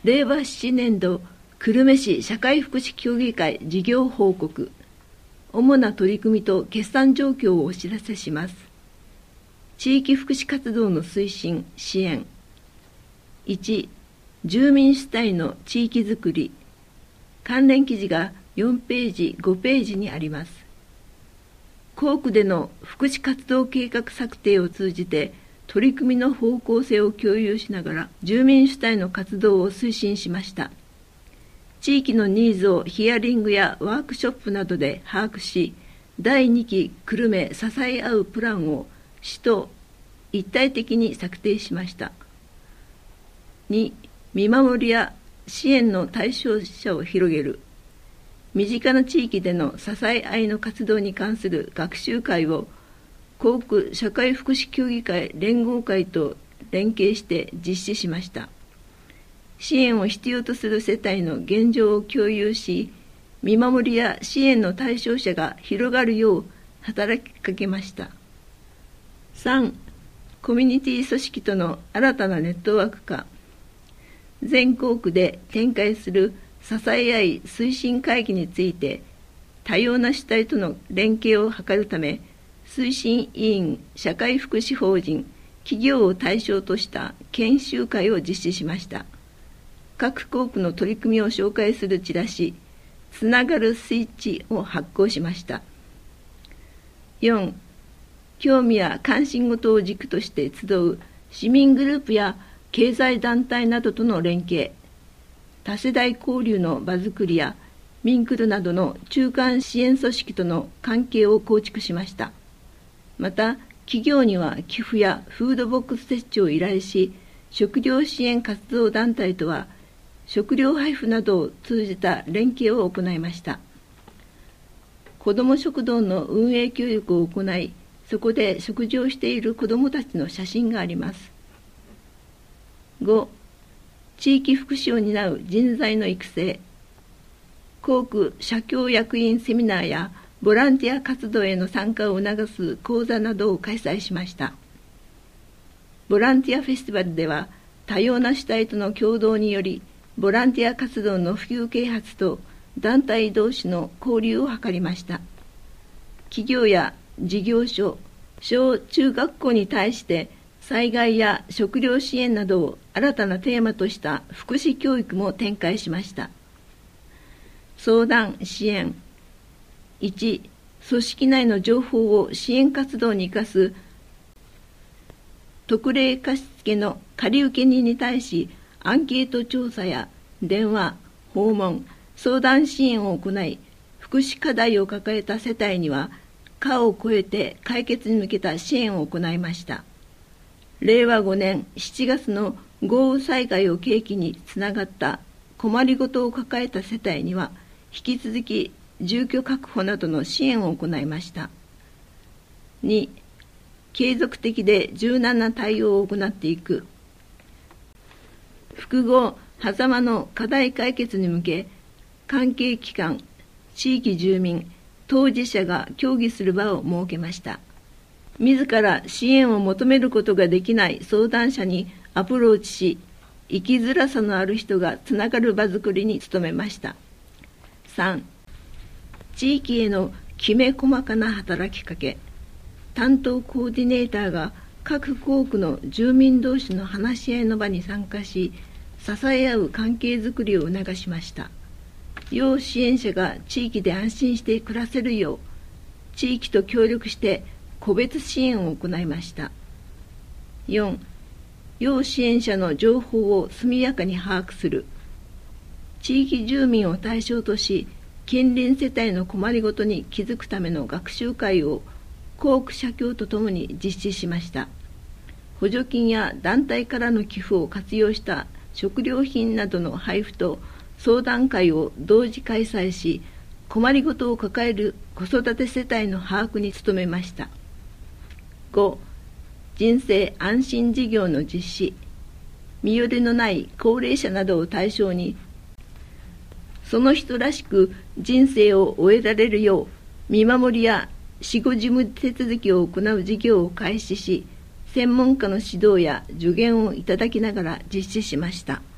令和7年度久留米市社会福祉協議会事業報告。主な取り組みと決算状況をお知らせします。地域福祉活動の推進・支援。1、住民主体の地域づくり。関連記事が4ページ、5ページにあります。校区での福祉活動計画策定を通じて、取り組みの方向性を共有しながら、住民主体の活動を推進しました。地域のニーズをヒアリングやワークショップなどで把握し、第2期久留米支え合うプランを市と一体的に策定しました。2、見守りや支援の対象者を広げる。身近な地域での支え合いの活動に関する学習会を校区社会福祉協議会連合会と連携して実施しました。支援を必要とする世帯の現状を共有し、見守りや支援の対象者が広がるよう働きかけました。3、コミュニティ組織との新たなネットワーク化。全校区で展開する支え合い推進会議について、多様な主体との連携を図るため、推進委員、社会福祉法人、企業を対象とした研修会を実施しました。各校区の取り組みを紹介するチラシ、つながるスイッチを発行しました。4、興味や関心事を軸として集う市民グループや経済団体などとの連携、多世代交流の場づくりやミンクルなどの中間支援組織との関係を構築しました。また、企業には寄付やフードボックス設置を依頼し、食料支援活動団体とは食料配布などを通じた連携を行いました。子ども食堂の運営協力を行い、そこで食事をしている子どもたちの写真があります。5、地域福祉を担う人材の育成。校区社協役員セミナーやボランティア活動への参加を促す講座などを開催しました。ボランティアフェスティバルでは、多様な主体との共同により、ボランティア活動の普及啓発と団体同士の交流を図りました。企業や事業所、小中学校に対して災害や食料支援などを新たなテーマとした福祉教育も展開しました。相談・支援。1、組織内の情報を支援活動に生かす特例貸付の借受人に対し、アンケート調査や電話、訪問、相談支援を行い、福祉課題を抱えた世帯には、課を超えて解決に向けた支援を行いました。令和5年7月の豪雨災害を契機につながった困りごとを抱えた世帯には、引き続き住居確保などの支援を行いました。2、継続的で柔軟な対応を行っていく。複合・狭間の課題解決に向け、関係機関、地域住民、当事者が協議する場を設けました。自ら支援を求めることができない相談者にアプローチし、生きづらさのある人がつながる場づくりに努めました。3、地域へのきめ細かな働きかけ。担当コーディネーターが各校区の住民同士の話し合いの場に参加し、支え合う関係づくりを促しました。要支援者が地域で安心して暮らせるよう、地域と協力して個別支援を行いました。4、要支援者の情報を速やかに把握する。地域住民を対象とし、近隣世帯の困りごとに気づくための学習会を校区社協とともに実施しました。補助金や団体からの寄付を活用した食料品などの配布と相談会を同時開催し、困りごとを抱える子育て世帯の把握に努めました。5、人生安心事業の実施。身寄りのない高齢者などを対象に、その人らしく人生を終えられるよう、見守りや死後事務手続きを行う事業を開始し、専門家の指導や助言をいただきながら実施しました。